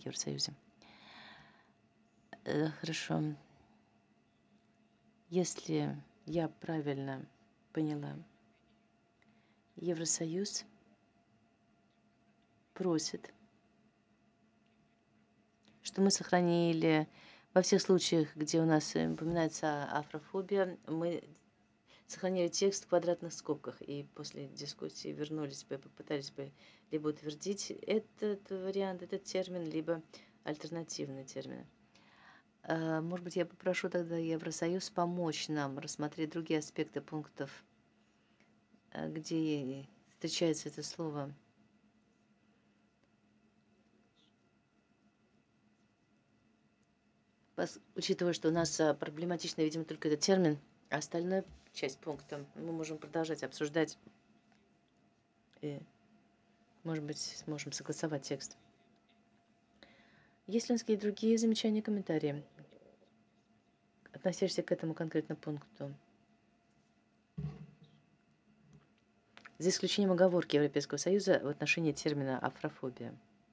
Евросоюзе. Хорошо. Если я правильно поняла, Евросоюз просит, что мы сохранили во всех случаях, где у нас упоминается афрофобия, мы сохранили текст в квадратных скобках и после дискуссии вернулись бы, попытались бы либо утвердить этот вариант, этот термин, либо альтернативный термин. Может быть, я попрошу тогда Евросоюз помочь нам рассмотреть другие аспекты пунктов, где встречается это слово. Учитывая, что у нас проблематично, видимо, только этот термин, а остальная часть пункта мы можем продолжать обсуждать и, может быть, сможем согласовать текст. Есть ли у нас какие-то другие замечания, комментарии, относящиеся к этому конкретному пункту? За исключением оговорки Европейского Союза в отношении термина афрофобия.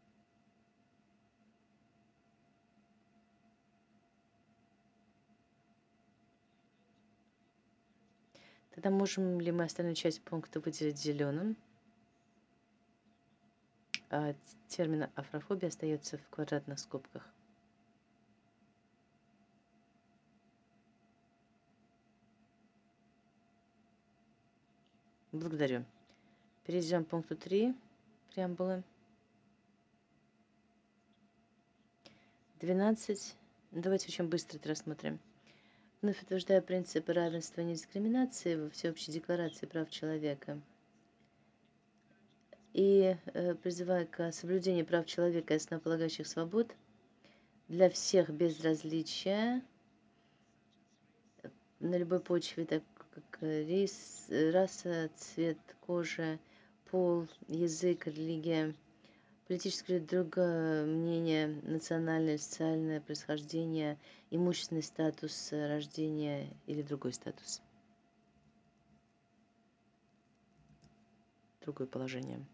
Тогда можем ли мы остальную часть пункта выделить зеленым, а термин афрофобия остается в квадратных скобках? Благодарю. Перейдем к пункту 3 преамбулы. 12. Давайте очень быстро это рассмотрим. Вновь утверждая принципы равенства и недискриминации во Всеобщей декларации прав человека и призывая к соблюдению прав человека и основополагающих свобод для всех без различия на любой почве, так как раса, цвет кожи, пол, язык, религия, политическое или другое мнение, национальное, социальное происхождение, имущественный статус рождения или другой статус. Другое положение.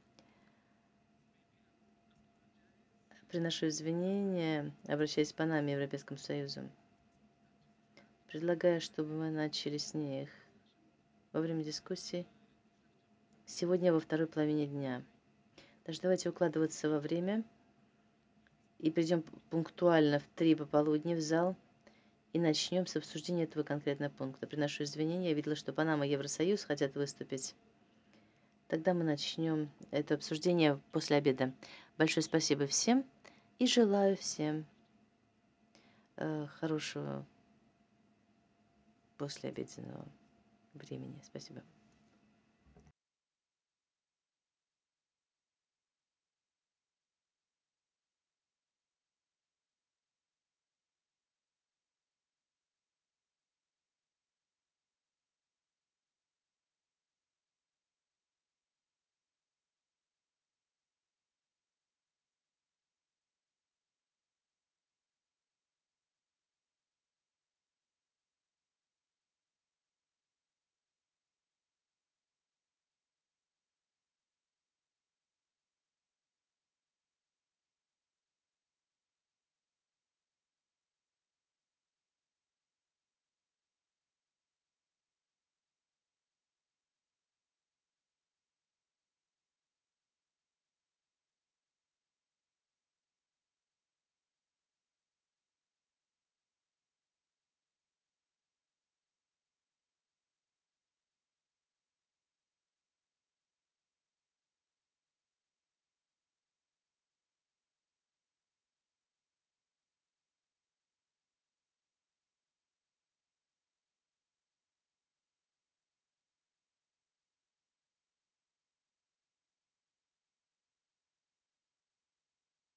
Приношу извинения, обращаясь по нам, Европейскому Союзу. Предлагаю, чтобы мы начали с них во время дискуссий сегодня во второй половине дня. Даже давайте укладываться во время и придем пунктуально в 3 пополудни в зал и начнем с обсуждения этого конкретного пункта. Приношу извинения, я видела, что Панама и Евросоюз хотят выступить. Тогда мы начнем это обсуждение после обеда. Большое спасибо всем и желаю всем хорошего послеобеденного времени. Спасибо.